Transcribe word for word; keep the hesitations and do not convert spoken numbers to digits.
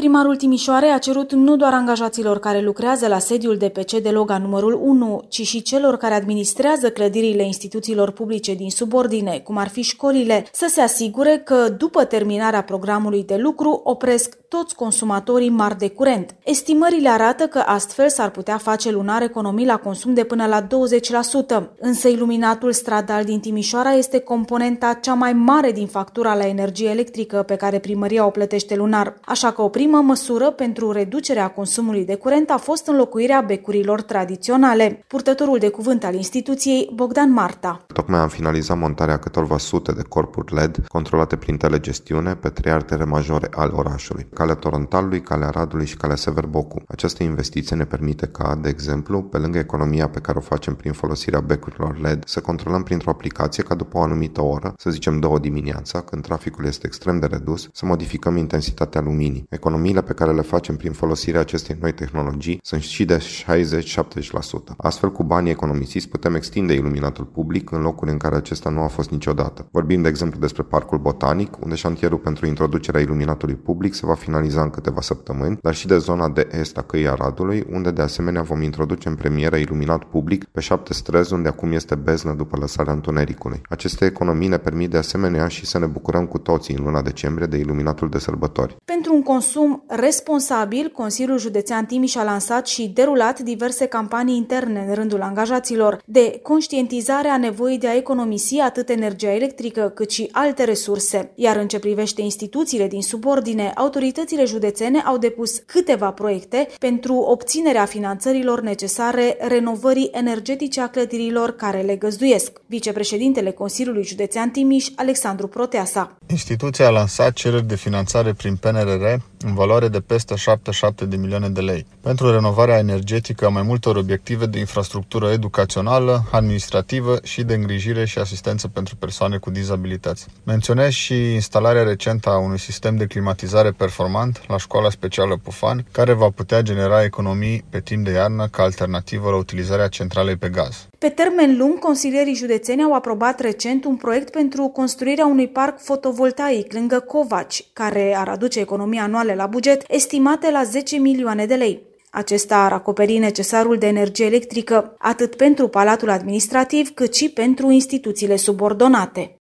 Primarul Timișoarei a cerut nu doar angajaților care lucrează la sediul D P C de Loga numărul unu, ci și celor care administrează clădirile instituțiilor publice din subordine, cum ar fi școlile, să se asigure că, după terminarea programului de lucru, opresc toți consumatorii mari de curent. Estimările arată că astfel s-ar putea face lunar economii la consum de până la douăzeci la sută, însă iluminatul stradal din Timișoara este componenta cea mai mare din factura la energie electrică pe care primăria o plătește lunar, așa că o primă măsură pentru reducerea consumului de curent a fost înlocuirea becurilor tradiționale. Purtătorul de cuvânt al instituției, Bogdan Marta. Tocmai am finalizat montarea câtorva sute de corpuri L E D controlate prin telegestiune pe trei artere majore ale orașului: Calea Torontalului, Calea Radului și Calea Sever-Bocu. Această investiție ne permite ca, de exemplu, pe lângă economia pe care o facem prin folosirea becurilor L E D, să controlăm printr-o aplicație ca după o anumită oră, să zicem două dimineața, când traficul este extrem de redus, să modificăm intensitatea luminii. Economiile pe care le facem prin folosirea acestei noi tehnologii sunt și de șaizeci-șaptezeci la sută. Astfel, cu banii economisiți, putem extinde iluminatul public în locuri în care acesta nu a fost niciodată. Vorbim, de exemplu, despre Parcul Botanic, unde șantierul pentru introducerea iluminatului public se va finaliza în câteva săptămâni, dar și de zona de est a Căii Aradului, unde de asemenea vom introduce în premieră iluminat public pe șapte străzi, unde acum este beznă după lăsarea întunericului. Aceste economii ne permit de asemenea și să ne bucurăm cu toții în luna decembrie de iluminatul de sărbători. Pentru un consum responsabil, Consiliul Județean Timiș a lansat și derulat diverse campanii interne în rândul angajaților de conștientizare a nevoii de a economisi atât energia electrică cât și alte resurse. Iar în ce privește instituțiile din subordine, autoritățile județene au depus câteva proiecte pentru obținerea finanțărilor necesare renovării energetice a clădirilor care le găzduiesc. Vicepreședintele Consiliului Județean Timiș, Alexandru Proteasa. Instituția a lansat cereri de finanțare prin P N R R în valoare de peste șaptezeci și șapte de milioane de lei pentru renovarea energetică a mai multor obiective de infrastructură educațională, administrativă și de îngrijire și asistență pentru persoane cu dizabilități. Menționez și instalarea recentă a unui sistem de climatizare performant la Școala Specială Pufani, care va putea genera economii pe timp de iarnă ca alternativă la utilizarea centralei pe gaz. Pe termen lung, consilierii județeni au aprobat recent un proiect pentru construirea unui parc fotovoltaic lângă Covaci, care ar aduce economii anuale la buget estimate la zece milioane de lei. Acesta ar acoperi necesarul de energie electrică atât pentru Palatul Administrativ cât și pentru instituțiile subordonate.